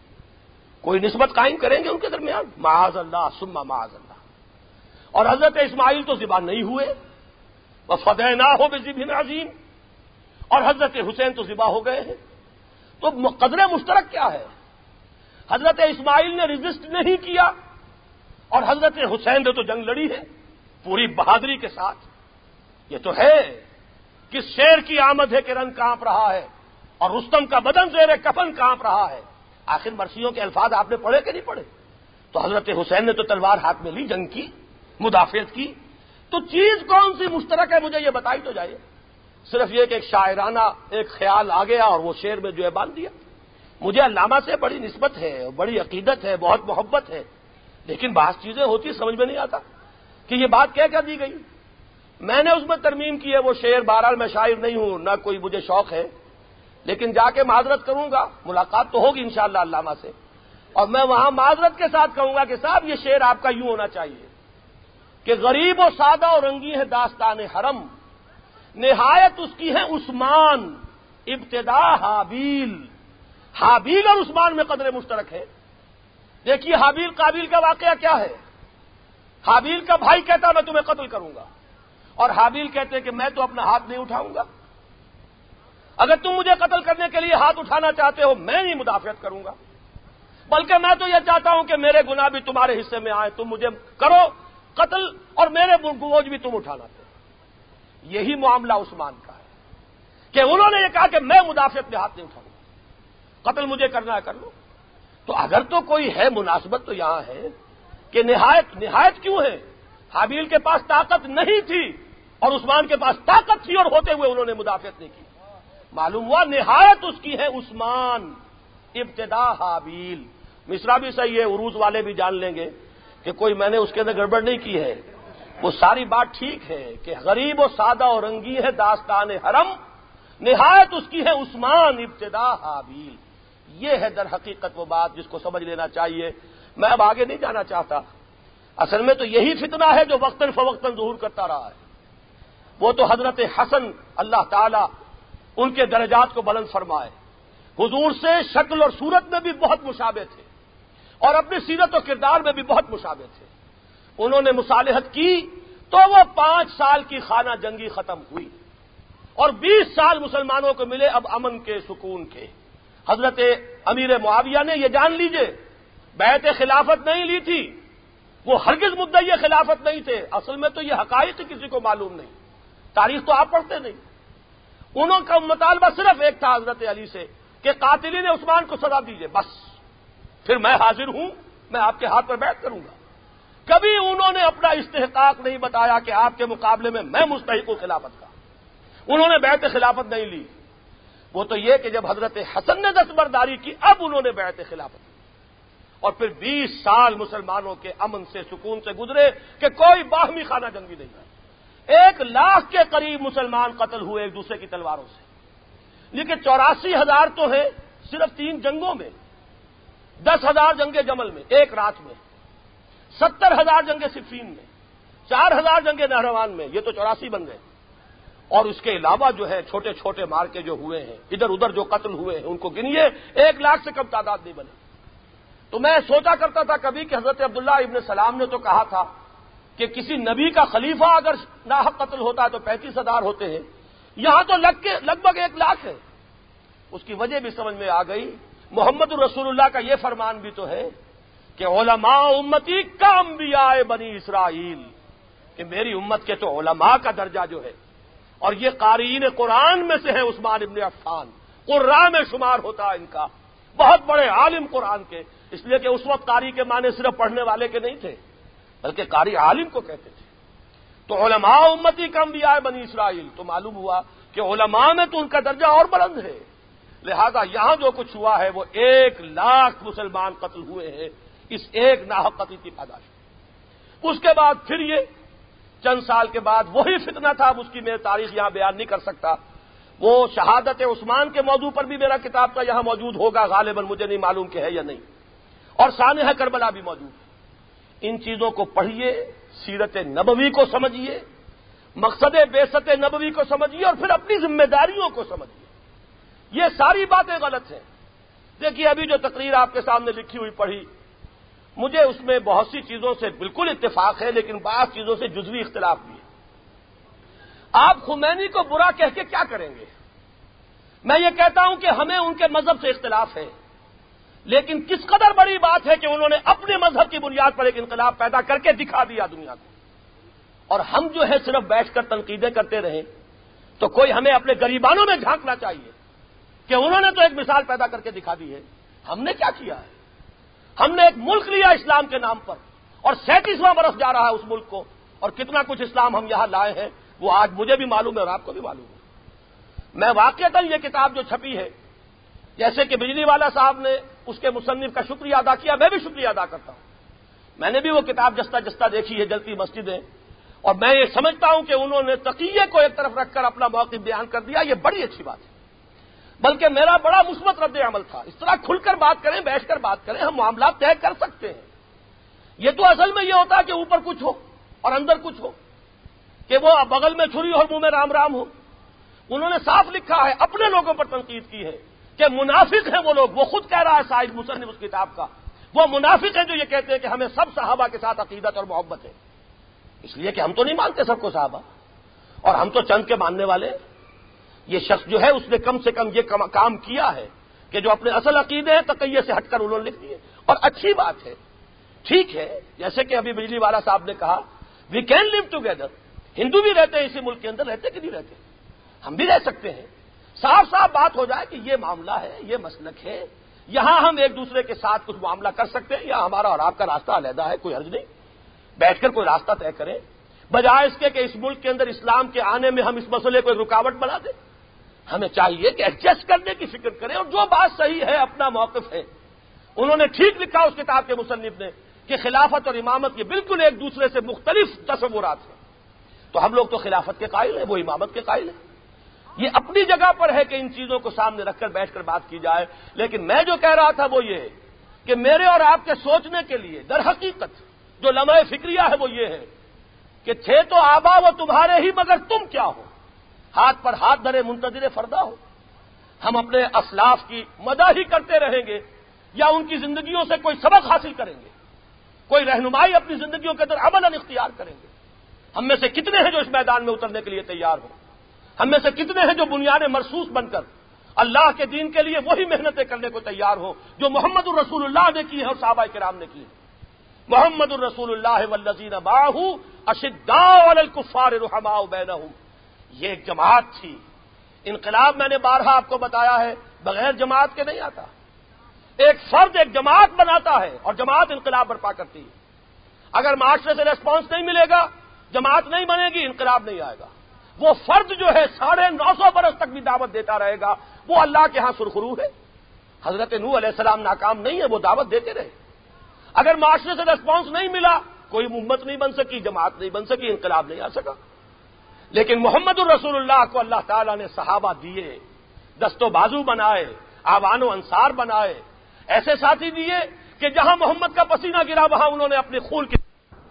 کوئی نسبت قائم کریں گے ان کے درمیان؟ معاذ اللہ ثم معاذ اللہ. اور حضرت اسماعیل تو ذبح نہیں ہوئے، وَفَدَيْنَاهُ بِذِبْحٍ عَظِيمٍ. اور حضرت حسین تو ذبح ہو گئے ہیں. تو قدر مشترک کیا ہے؟ حضرت اسماعیل نے رجسٹ نہیں کیا اور حضرت حسین نے تو جنگ لڑی ہے پوری بہادری کے ساتھ. یہ تو ہے کس شیر کی آمد ہے کہ رنگ کانپ رہا ہے اور رستم کا بدن زیر کفن کانپ رہا ہے. آخر مرثیوں کے الفاظ آپ نے پڑھے کہ نہیں پڑھے؟ تو حضرت حسین نے تو تلوار ہاتھ میں لی، جنگ کی، مدافعت کی. تو چیز کون سی مشترک ہے مجھے یہ بتائی تو جائے. صرف یہ کہ ایک شاعرانہ ایک خیال آ گیا اور وہ شعر میں جو ہے باندھ دیا. مجھے علامہ سے بڑی نسبت ہے، بڑی عقیدت ہے، بہت محبت ہے، لیکن بعض چیزیں ہوتی سمجھ میں نہیں آتا کہ یہ بات کہہ کر دی گئی. میں نے اس میں ترمیم کی ہے وہ شعر. بہرحال میں شاعر نہیں ہوں، نہ کوئی مجھے شوق ہے، لیکن جا کے معذرت کروں گا. ملاقات تو ہوگی انشاءاللہ علامہ سے، اور میں وہاں معذرت کے ساتھ کہوں گا کہ صاحب یہ شعر آپ کا یوں ہونا چاہیے کہ غریب و سادہ اور رنگی ہے داستان حرم، نہایت اس کی ہے عثمان ابتدا حابیل. حابیل اور عثمان میں قدر مشترک ہے. دیکھیے حابیل قابیل کا واقعہ کیا ہے. حابیل کا بھائی کہتا میں تمہیں قتل کروں گا، اور حابیل کہتے کہ میں تو اپنا ہاتھ نہیں اٹھاؤں گا. اگر تم مجھے قتل کرنے کے لیے ہاتھ اٹھانا چاہتے ہو میں نہیں مدافعت کروں گا، بلکہ میں تو یہ چاہتا ہوں کہ میرے گناہ بھی تمہارے حصے میں آئے، تم مجھے کرو قتل اور میرے بوجھ بھی تم اٹھانا دو. یہی معاملہ عثمان کا ہے کہ انہوں نے یہ کہا کہ میں مدافعت میں ہاتھ نہیں اٹھاؤں گا، قتل مجھے کرنا ہے کر لو. تو اگر تو کوئی ہے مناسبت تو یہاں ہے کہ نہایت نہایت کیوں ہے. حابیل کے پاس طاقت نہیں تھی اور عثمان کے پاس طاقت تھی، اور ہوتے ہوئے انہوں نے مدافعت نہیں کی. معلوم ہوا نہایت اس کی ہے عثمان ابتدا حابیل. مصرا بھی صحیح ہے، عروض والے بھی جان لیں گے کہ کوئی میں نے اس کے اندر گڑبڑ نہیں کی ہے. وہ ساری بات ٹھیک ہے کہ غریب و سادہ اور رنگی ہے داستان حرم، نہایت اس کی ہے عثمان ابتدا حابیل. یہ ہے در حقیقت وہ بات جس کو سمجھ لینا چاہیے. میں اب آگے نہیں جانا چاہتا. اصل میں تو یہی فتنہ ہے جو وقتاً فوقتاً ظہور کرتا رہا ہے. وہ تو حضرت حسن اللہ تعالی ان کے درجات کو بلند فرمائے، حضور سے شکل اور صورت میں بھی بہت مشابہ تھے اور اپنی سیرت و کردار میں بھی بہت مشابہ تھے. انہوں نے مصالحت کی تو وہ پانچ سال کی خانہ جنگی ختم ہوئی اور بیس سال مسلمانوں کو ملے اب امن کے، سکون کے. حضرت امیر معاویہ نے یہ جان لیجئے بیعت خلافت نہیں لی تھی، وہ ہرگز مدعی خلافت نہیں تھے. اصل میں تو یہ حقائق کسی کو معلوم نہیں، تاریخ تو آپ پڑھتے نہیں. انہوں کا مطالبہ صرف ایک تھا حضرت علی سے کہ قاتلین عثمان کو سزا دیجئے، بس پھر میں حاضر ہوں، میں آپ کے ہاتھ پر بیعت کروں گا. کبھی انہوں نے اپنا استحقاق نہیں بتایا کہ آپ کے مقابلے میں میں مستحق ہوں خلافت کا. انہوں نے بیعت خلافت نہیں لی. وہ تو یہ کہ جب حضرت حسن نے دستبرداری کی اب انہوں نے بیعت خلافت کی، اور پھر بیس سال مسلمانوں کے امن سے، سکون سے گزرے کہ کوئی باہمی خانہ جنگی نہیں ہے. ایک لاکھ کے قریب مسلمان قتل ہوئے ایک دوسرے کی تلواروں سے، لیکن چوراسی ہزار تو ہیں صرف تین جنگوں میں، دس ہزار جنگ جمل میں ایک رات میں، ستر ہزار جنگ صفین میں، چار ہزار جنگ نہروان میں، یہ تو چوراسی بن گئے. اور اس کے علاوہ جو ہے چھوٹے چھوٹے مارکے جو ہوئے ہیں، ادھر ادھر جو قتل ہوئے ہیں ان کو گنیے، ایک لاکھ سے کم تعداد نہیں بنے. تو میں سوچا کرتا تھا کبھی کہ حضرت عبداللہ ابن سلام نے تو کہا تھا کہ کسی نبی کا خلیفہ اگر ناحق قتل ہوتا ہے تو پینتیس ہزار ہوتے ہیں، یہاں تو لگ کے لگ بھگ ایک لاکھ ہے۔ اس کی وجہ بھی سمجھ میں آ گئی، محمد الرسول اللہ کا یہ فرمان بھی تو ہے کہ علماء امتی کا انبیاء بنی اسرائیل، کہ میری امت کے تو علماء کا درجہ جو ہے، اور یہ قارئین قرآن میں سے ہے عثمان ابن عفان، قراء میں شمار ہوتا ہے ان کا، بہت بڑے عالم قرآن کے، اس لیے کہ اس وقت قاری کے معنی صرف پڑھنے والے کے نہیں تھے بلکہ قاری عالم کو کہتے تھے۔ تو علماء امتی کا انبیاء بنی اسرائیل، تو معلوم ہوا کہ علماء میں تو ان کا درجہ اور بلند ہے، لہذا یہاں جو کچھ ہوا ہے وہ ایک لاکھ مسلمان قتل ہوئے ہیں اس ایک ناحق قتل کی پاداش۔ اس کے بعد پھر یہ چند سال کے بعد وہی فتنہ تھا، اب اس کی میں تاریخ یہاں بیان نہیں کر سکتا، وہ شہادت عثمان کے موضوع پر بھی میرا کتاب کا یہاں موجود ہوگا غالباً، مجھے نہیں معلوم کہ ہے یا نہیں، اور سانحہ کربلا بھی موجود ہے۔ ان چیزوں کو پڑھیے، سیرت نبوی کو سمجھیے، مقصد بعثت نبوی کو سمجھیے، اور پھر اپنی ذمہ داریوں کو سمجھیے۔ یہ ساری باتیں غلط ہیں۔ دیکھیے ابھی جو تقریر آپ کے سامنے لکھی ہوئی پڑھی، مجھے اس میں بہت سی چیزوں سے بالکل اتفاق ہے، لیکن بعض چیزوں سے جزوی اختلاف بھی ہے۔ آپ خمینی کو برا کہہ کے کیا کریں گے؟ میں یہ کہتا ہوں کہ ہمیں ان کے مذہب سے اختلاف ہے، لیکن کس قدر بڑی بات ہے کہ انہوں نے اپنے مذہب کی بنیاد پر ایک انقلاب پیدا کر کے دکھا دیا دنیا کو، اور ہم جو ہے صرف بیٹھ کر تنقیدیں کرتے رہیں، تو کوئی ہمیں اپنے گریبانوں میں جھانکنا چاہیے کہ انہوں نے تو ایک مثال پیدا کر کے دکھا دی ہے، ہم نے کیا کیا ہے؟ ہم نے ایک ملک لیا اسلام کے نام پر، اور سینتیسواں برس جا رہا ہے اس ملک کو، اور کتنا کچھ اسلام ہم یہاں لائے ہیں وہ آج مجھے بھی معلوم ہے اور آپ کو بھی معلوم ہے۔ میں واقعتاً یہ کتاب جو چھپی ہے، جیسے کہ بجلی والا صاحب نے اس کے مصنف کا شکریہ ادا کیا، میں بھی شکریہ ادا کرتا ہوں، میں نے بھی وہ کتاب جستا جستا دیکھی ہے، جلتی مسجدیں، اور میں یہ سمجھتا ہوں کہ انہوں نے تقیے کو ایک طرف رکھ کر اپنا موقف بیان کر دیا، یہ بڑی اچھی بات ہے، بلکہ میرا بڑا مثبت رد عمل تھا۔ اس طرح کھل کر بات کریں، بیٹھ کر بات کریں، ہم معاملات طے کر سکتے ہیں۔ یہ تو اصل میں یہ ہوتا ہے کہ اوپر کچھ ہو اور اندر کچھ ہو، کہ وہ بغل میں چھری اور منہ میں رام رام ہو۔ انہوں نے صاف لکھا ہے، اپنے لوگوں پر تنقید کی ہے کہ منافق ہیں وہ لوگ، وہ خود کہہ رہا ہے صاحب مصنف اس کتاب کا، وہ منافق ہیں جو یہ کہتے ہیں کہ ہمیں سب صحابہ کے ساتھ عقیدت اور محبت ہے، اس لیے کہ ہم تو نہیں مانتے سب کو صحابہ، اور ہم تو چند کے ماننے والے۔ یہ شخص جو ہے اس نے کم سے کم یہ کام کیا ہے کہ جو اپنے اصل عقیدے ہیں تقیے سے ہٹ کر انہوں نے لکھ دیے، اور اچھی بات ہے، ٹھیک ہے، جیسے کہ ابھی بجلی والا صاحب نے کہا وی کین لیو ٹوگیدر، ہندو بھی رہتے ہیں اسی ملک کے اندر، رہتے کہ نہیں رہتے، ہم بھی رہ سکتے ہیں، صاف صاف بات ہو جائے کہ یہ معاملہ ہے، یہ مسلک ہے، یہاں ہم ایک دوسرے کے ساتھ کچھ معاملہ کر سکتے ہیں، یا ہمارا اور آپ کا راستہ علیحدہ ہے، کوئی حرج نہیں، بیٹھ کر کوئی راستہ طے کریں، بجائے اس کے کہ اس ملک کے اندر اسلام کے آنے میں ہم اس مسئلے کو ایک رکاوٹ بنا دیں۔ ہمیں چاہیے کہ ایڈجسٹ کرنے کی فکر کریں، اور جو بات صحیح ہے اپنا موقف ہے۔ انہوں نے ٹھیک لکھا اس کتاب کے مصنف نے کہ خلافت اور امامت یہ بالکل ایک دوسرے سے مختلف تصورات ہیں، تو ہم لوگ تو خلافت کے قائل ہیں، وہ امامت کے قائل ہیں۔ یہ اپنی جگہ پر ہے کہ ان چیزوں کو سامنے رکھ کر بیٹھ کر بات کی جائے، لیکن میں جو کہہ رہا تھا وہ یہ ہے کہ میرے اور آپ کے سوچنے کے لیے در حقیقت جو لمحہ فکریہ ہے وہ یہ ہے کہ تھے تو آبا وہ تمہارے ہی، مگر تم کیا ہو، ہاتھ پر ہاتھ دھرے منتظر فردا ہو۔ ہم اپنے اسلاف کی مداحی کرتے رہیں گے یا ان کی زندگیوں سے کوئی سبق حاصل کریں گے، کوئی رہنمائی اپنی زندگیوں کے اندر عملاً اختیار کریں گے؟ ہم میں سے کتنے ہیں جو اس میدان میں اترنے کے لیے تیار ہوں؟ ہم میں سے کتنے ہیں جو بنیاد مرصوص بن کر اللہ کے دین کے لیے وہی محنتیں کرنے کو تیار ہوں جو محمد الرسول اللہ نے کی ہے اور صحابہ کرام نے کی ہے؟ محمد الرسول اللہ والذین معہ اشداء علی الکفار رحماء بینہم، یہ ایک جماعت تھی۔ انقلاب میں نے بارہا آپ کو بتایا ہے بغیر جماعت کے نہیں آتا، ایک فرد ایک جماعت بناتا ہے اور جماعت انقلاب برپا کرتی ہے۔ اگر معاشرے سے ریسپانس نہیں ملے گا، جماعت نہیں بنے گی، انقلاب نہیں آئے گا۔ وہ فرد جو ہے ساڑھے نو سو برس تک بھی دعوت دیتا رہے گا، وہ اللہ کے ہاں سرخرو ہے۔ حضرت نوح علیہ السلام ناکام نہیں ہے، وہ دعوت دیتے رہے۔ اگر معاشرے سے ریسپانس نہیں ملا، کوئی امت نہیں بن سکی، جماعت نہیں بن سکی، انقلاب نہیں آ سکا۔ لیکن محمد الرسول اللہ کو اللہ تعالیٰ نے صحابہ دیے، دست و بازو بنائے، آوان و انصار بنائے، ایسے ساتھی دیے کہ جہاں محمد کا پسینہ گرا وہاں انہوں نے اپنے خون کی،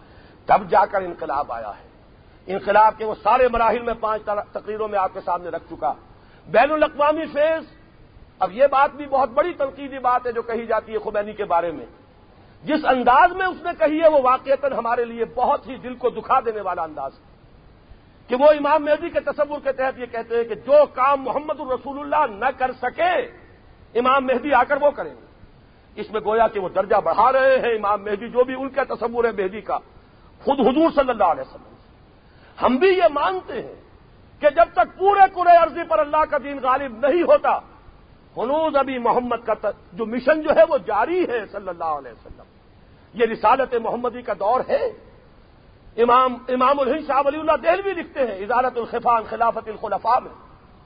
تب جا کر انقلاب آیا ہے۔ انقلاب کے وہ سارے مراحل میں پانچ تقریروں میں آپ کے سامنے رکھ چکا۔ بین الاقوامی فیز، اب یہ بات بھی بہت بڑی تنقیدی بات ہے جو کہی جاتی ہے خمینی کے بارے میں جس انداز میں اس نے کہی ہے وہ واقعتاً ہمارے لیے بہت ہی دل کو دکھا دینے والا انداز ہے کہ وہ امام مہدی کے تصور کے تحت یہ کہتے ہیں کہ جو کام محمد الرسول اللہ نہ کر سکے امام مہدی آ کر وہ کریں گے۔ اس میں گویا کہ وہ درجہ بڑھا رہے ہیں امام مہدی جو بھی ان کا تصور ہے مہدی کا خود حضور صلی اللہ علیہ وسلم سے۔ ہم بھی یہ مانتے ہیں کہ جب تک پورے کرے ارضی پر اللہ کا دین غالب نہیں ہوتا ہنوز ابھی محمد کا جو مشن جو ہے وہ جاری ہے صلی اللہ علیہ وسلم۔ یہ رسالت محمدی کا دور ہے۔ امام امام الہند شاہ ولی اللہ دہلوی لکھتے ہیں ازالۃ الخفا عن خلافت الخلفاء میں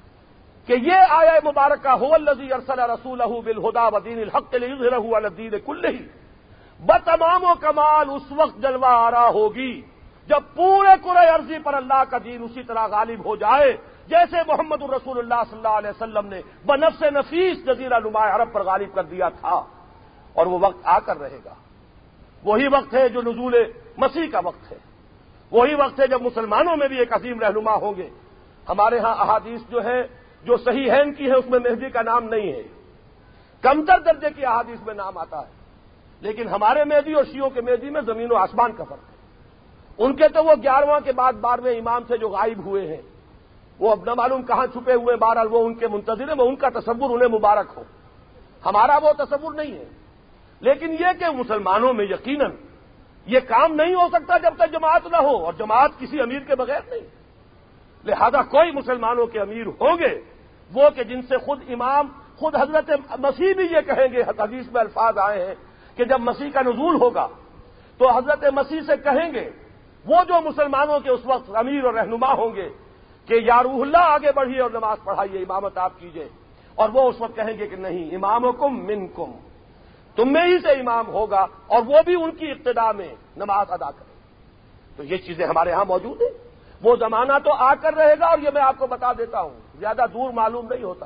کہ یہ آیہ مبارکہ هو الذی ارسل رسولہ بالہدی ودین الحق لیظہرہ علی الدین کلہ بتمام و کمال اس وقت جلوہ آرا ہوگی جب پورے کرے ارضی پر اللہ کا دین اسی طرح غالب ہو جائے جیسے محمد الرسول اللہ صلی اللہ علیہ وسلم نے بنفس نفیس جزیرہ نما عرب پر غالب کر دیا تھا، اور وہ وقت آ کر رہے گا۔ وہی وقت ہے جو نزول مسیح کا وقت ہے، وہی وقت ہے جب مسلمانوں میں بھی ایک عظیم رہنما ہوں گے۔ ہمارے ہاں احادیث جو ہے جو صحیحین کی ہے اس میں مہدی کا نام نہیں ہے، کمتر درجے کی احادیث میں نام آتا ہے، لیکن ہمارے مہدی اور شیعوں کے مہدی میں زمین و آسمان کا فرق ہے۔ ان کے تو وہ گیارہواں کے بعد بارہویں امام تھے جو غائب ہوئے ہیں، وہ اب نہ معلوم کہاں چھپے ہوئے، بہرحال وہ ان کے منتظر ہیں، وہ ان کا تصور انہیں مبارک ہو، ہمارا وہ تصور نہیں ہے۔ لیکن یہ کہ مسلمانوں میں یقیناً یہ کام نہیں ہو سکتا جب تک جماعت نہ ہو، اور جماعت کسی امیر کے بغیر نہیں، لہذا کوئی مسلمانوں کے امیر ہوں گے وہ کہ جن سے خود امام خود حضرت مسیح بھی یہ کہیں گے، حدیث میں الفاظ آئے ہیں کہ جب مسیح کا نزول ہوگا تو حضرت مسیح سے کہیں گے وہ جو مسلمانوں کے اس وقت امیر اور رہنما ہوں گے کہ یا روح اللہ آگے بڑھیے اور نماز پڑھائیے، امامت آپ کیجئے، اور وہ اس وقت کہیں گے کہ نہیں، امامکم منکم، تم میں ہی سے امام ہوگا، اور وہ بھی ان کی اقتداء میں نماز ادا کرے۔ تو یہ چیزیں ہمارے ہاں موجود ہیں۔ وہ زمانہ تو آ کر رہے گا، اور یہ میں آپ کو بتا دیتا ہوں زیادہ دور معلوم نہیں ہوتا۔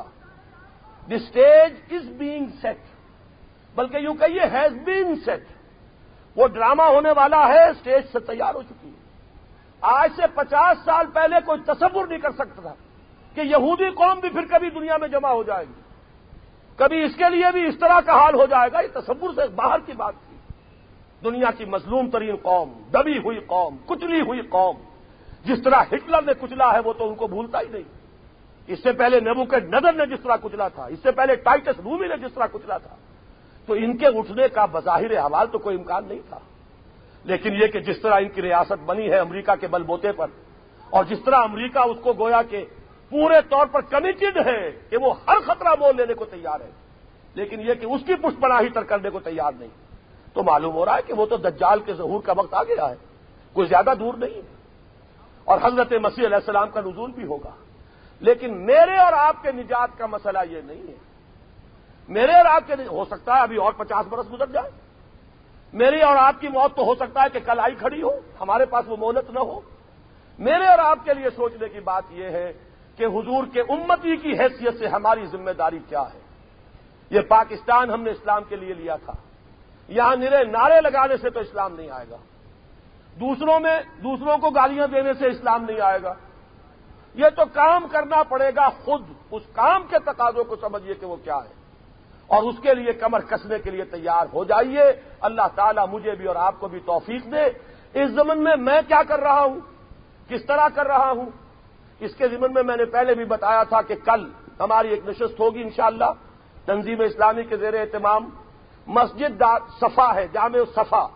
The stage is being set, بلکہ یوں کہیے ہیز بین سیٹ، وہ ڈرامہ ہونے والا ہے، اسٹیج سے تیار ہو چکی ہے۔ آج سے پچاس سال پہلے کوئی تصور نہیں کر سکتا تھا کہ یہودی قوم بھی پھر کبھی دنیا میں جمع ہو جائے گی، کبھی اس کے لیے بھی اس طرح کا حال ہو جائے گا، یہ تصور سے باہر کی بات تھی۔ دنیا کی مظلوم ترین قوم، دبی ہوئی قوم، کچلی ہوئی قوم، جس طرح ہٹلر نے کچلا ہے وہ تو ان کو بھولتا ہی نہیں۔ اس سے پہلے نیبوکڈنیزر نے جس طرح کچلا تھا، اس سے پہلے ٹائٹس رومی نے جس طرح کچلا تھا، تو ان کے اٹھنے کا بظاہر حوال تو کوئی امکان نہیں تھا۔ لیکن یہ کہ جس طرح ان کی ریاست بنی ہے امریکہ کے بل بوتے پر، اور جس طرح امریکہ اس کو گویا کہ پورے طور پر کمیٹڈ ہے کہ وہ ہر خطرہ مول لینے کو تیار ہے، لیکن یہ کہ اس کی پشت پناہی تر کرنے کو تیار نہیں، تو معلوم ہو رہا ہے کہ وہ تو دجال کے ظہور کا وقت آ گیا ہے، کوئی زیادہ دور نہیں ہے، اور حضرت مسیح علیہ السلام کا نزول بھی ہوگا۔ لیکن میرے اور آپ کے نجات کا مسئلہ یہ نہیں ہے، میرے اور آپ کے ہو سکتا ہے ابھی اور پچاس برس گزر جائے، میری اور آپ کی موت تو ہو سکتا ہے کہ کل آئی کھڑی ہو، ہمارے پاس وہ مہلت نہ ہو۔ میرے اور آپ کے لیے سوچنے کی بات یہ ہے کہ حضور کے امتی کی حیثیت سے ہماری ذمہ داری کیا ہے۔ یہ پاکستان ہم نے اسلام کے لیے لیا تھا، یہاں نرے نعرے لگانے سے تو اسلام نہیں آئے گا، دوسروں میں دوسروں کو گالیاں دینے سے اسلام نہیں آئے گا، یہ تو کام کرنا پڑے گا، خود اس کام کے تقاضوں کو سمجھیے کہ وہ کیا ہے، اور اس کے لیے کمر کسنے کے لیے تیار ہو جائیے۔ اللہ تعالیٰ مجھے بھی اور آپ کو بھی توفیق دے۔ اس ضمن میں میں کیا کر رہا ہوں، کس طرح کر رہا ہوں، اس کے ضمن میں میں نے پہلے بھی بتایا تھا کہ کل ہماری ایک نشست ہوگی انشاءاللہ تنظیم اسلامی کے زیر اہتمام، مسجد صفا ہے، جامع صفا،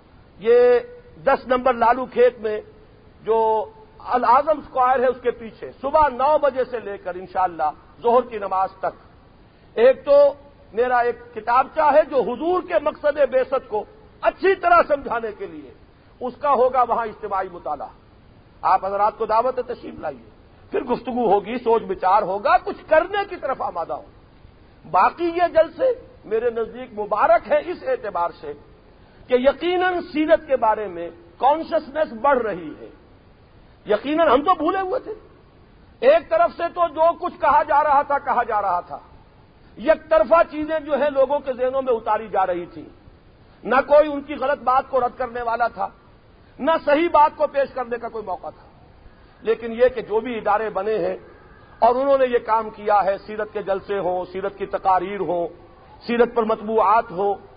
یہ دس نمبر لالو کھیت میں جو العظم اسکوائر ہے اس کے پیچھے، صبح نو بجے سے لے کر انشاءاللہ ظہر کی نماز تک ایک تو میرا ایک کتابچہ ہے جو حضور کے مقصد بعثت کو اچھی طرح سمجھانے کے لیے، اس کا ہوگا وہاں اجتماعی مطالعہ۔ آپ حضرات کو دعوت تشریف لائیے، پھر گفتگو ہوگی، سوچ بچار ہوگا، کچھ کرنے کی طرف آمادہ ہوں۔ باقی یہ جلسے میرے نزدیک مبارک ہے اس اعتبار سے کہ یقیناً سیرت کے بارے میں کانشسنس بڑھ رہی ہے۔ یقیناً ہم تو بھولے ہوئے تھے، ایک طرف سے تو جو کچھ کہا جا رہا تھا کہا جا رہا تھا، یک طرفہ چیزیں جو ہے لوگوں کے ذہنوں میں اتاری جا رہی تھی، نہ کوئی ان کی غلط بات کو رد کرنے والا تھا، نہ صحیح بات کو پیش کرنے کا کوئی موقع تھا۔ لیکن یہ کہ جو بھی ادارے بنے ہیں اور انہوں نے یہ کام کیا ہے، سیرت کے جلسے ہوں، سیرت کی تقاریر ہوں، سیرت پر مطبوعات ہوں،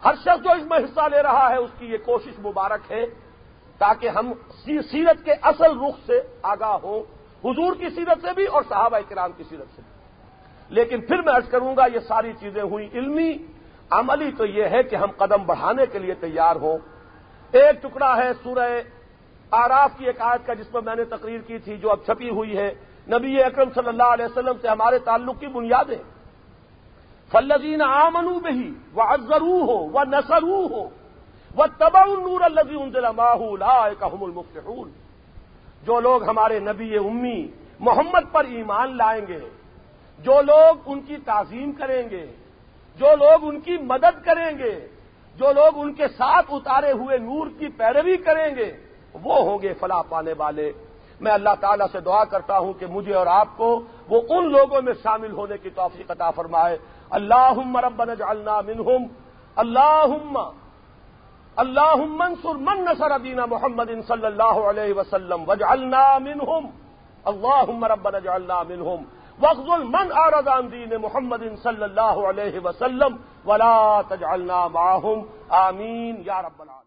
ہر شخص جو اس میں حصہ لے رہا ہے اس کی یہ کوشش مبارک ہے تاکہ ہم سیرت کے اصل رخ سے آگاہ ہوں، حضور کی سیرت سے بھی اور صحابہ کرام کی سیرت سے بھی۔ لیکن پھر میں عرض کروں گا یہ ساری چیزیں ہوئی علمی، عملی تو یہ ہے کہ ہم قدم بڑھانے کے لیے تیار ہوں۔ ایک ٹکڑا ہے سورہ اعراف کی ایک آیت کا جس پر میں نے تقریر کی تھی، جو اب چھپی ہوئی ہے، نبی اکرم صلی اللہ علیہ وسلم سے ہمارے تعلق کی بنیادیں، فالذین آمنوا بہ وعزروہ ونصروہ واتبعوا النور الذی انزل معہ اولئک ھم المفلحون۔ جو لوگ ہمارے نبی امی محمد پر ایمان لائیں گے، جو لوگ ان کی تعظیم کریں گے، جو لوگ ان کی مدد کریں گے، جو لوگ ان کے ساتھ اتارے ہوئے نور کی پیروی کریں گے، وہ ہوں گے فلاح پانے والے۔ میں اللہ تعالیٰ سے دعا کرتا ہوں کہ مجھے اور آپ کو وہ ان لوگوں میں شامل ہونے کی توفیق عطا فرمائے۔ اللہم ربنا اجعلنا منہم، اللہم اللہم انصر من نصر دین محمد صلی اللہ علیہ وسلم واجعلنا منہم، اللہم ربنا اجعلنا منہم واخذل من اعرض عن دین محمد صلی اللہ علیہ وسلم ولا تجعلنا معہم، آمین یا رب العالمین۔